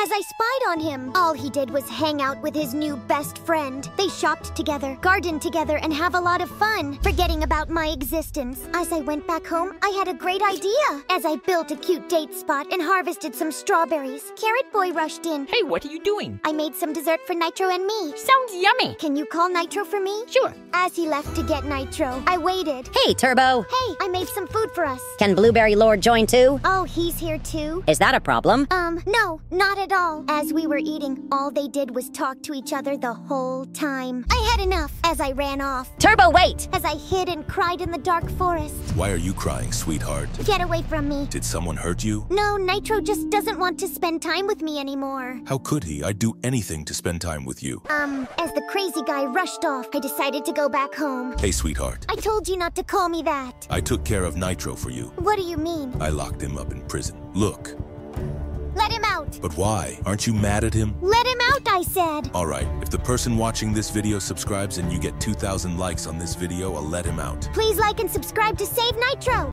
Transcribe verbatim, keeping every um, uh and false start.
as I spied on him. All he did was hang out with his new best friend. They shopped together, gardened together, and have a lot of fun, forgetting about my existence. As I went back home, I had a great idea. As I built a cute date spot and harvested some strawberries, Carrot Boy rushed in. Hey, what are you doing? I made some dessert for Nitro and me. Sounds yummy. Can you call Nitro for me? Sure. As he left to get Nitro, I waited. Hey, Turbo. Hey, I made some food for us. Can Blueberry Lord join too? Oh, he's here too? Is that a problem? Um, no, not at all. As we were eating, all they did was talk to each other the whole time. I had enough as I ran off. Turbo, wait! As I hid and cried in the dark forest. Why are you crying, sweetheart? Get away from me. Did someone hurt you? No, Nitro just doesn't want to spend time with me anymore. How could he? I'd do anything to spend time with you. Um, as the crazy guy rushed off, I decided to go back home. Hey, sweetheart. I told you not to call me that. I took care of Nitro for you. What do you mean? I locked him up in prison. Look. Let him out. But why? Aren't you mad at him? Let him out, I said. All right, if the person watching this video subscribes and you get two thousand likes on this video, I'll let him out. Please like and subscribe to save Nitro.